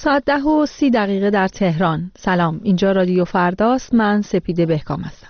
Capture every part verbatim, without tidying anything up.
ساعت ده و سی دقیقه در تهران. سلام، اینجا رادیو فرداست. من سپیده بهکام هستم.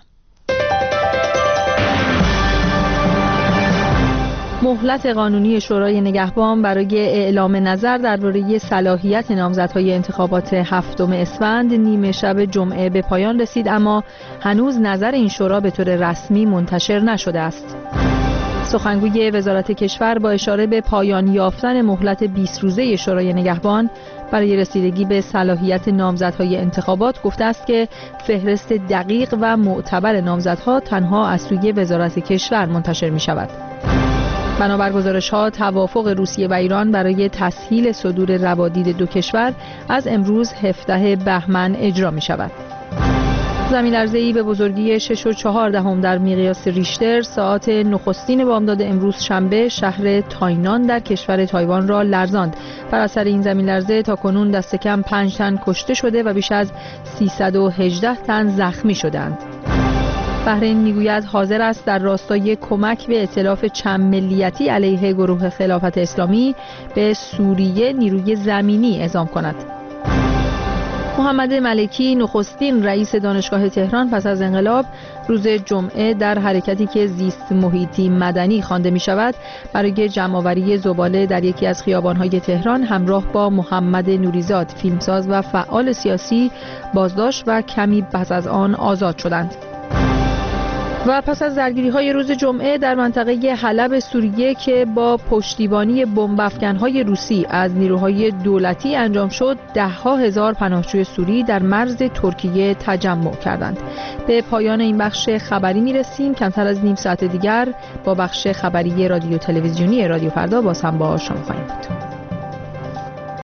مهلت قانونی شورای نگهبان برای اعلام نظر درباره صلاحیت نامزدهای انتخابات هفتم اسفند نیمه شب جمعه به پایان رسید، اما هنوز نظر این شورا به طور رسمی منتشر نشده است. سخنگوی وزارت کشور با اشاره به پایان یافتن مهلت بیست روزه شورای نگهبان برای رسیدگی به صلاحیت نامزدهای انتخابات گفته است که فهرست دقیق و معتبر نامزدها تنها از سوی وزارت کشور منتشر می شود. بنابر گزارش‌ها توافق روسیه و ایران برای تسهیل صدور روادید دو کشور از امروز هفدهم بهمن اجرا می شود. زمین‌لرزه‌ای به بزرگی شش و چهار دهم در مقیاس ریشتر ساعات نخستین بامداد امروز شنبه شهر تاینان در کشور تایوان را لرزاند. بر اثر این زمین‌لرزه تاکنون دست کم پنج تن کشته شده و بیش از سیصد و هجده تن زخمی شدند. بحرین میگوید حاضر است در راستای کمک به ائتلاف چند ملیتی علیه گروه خلافت اسلامی به سوریه نیروی زمینی اعزام کند. محمد ملکی نخستین رئیس دانشگاه تهران پس از انقلاب روز جمعه در حرکتی که زیست محیطی مدنی خوانده می شود برای جمع‌آوری زباله در یکی از خیابان‌های تهران همراه با محمد نوریزاد فیلمساز و فعال سیاسی بازداشت و کمی پس از آن آزاد شدند. و پس از درگیری‌های روز جمعه در منطقه حلب سوریه که با پشتیبانی بمب‌افکن‌های روسی از نیروهای دولتی انجام شد، ده‌ها هزار پناهجوی سوری در مرز ترکیه تجمع کردند. به پایان این بخش خبری می‌رسیم. کمتر از نیم ساعت دیگر با بخش خبری رادیو تلویزیونی رادیو فردا باز هم با شما خواهیم بود.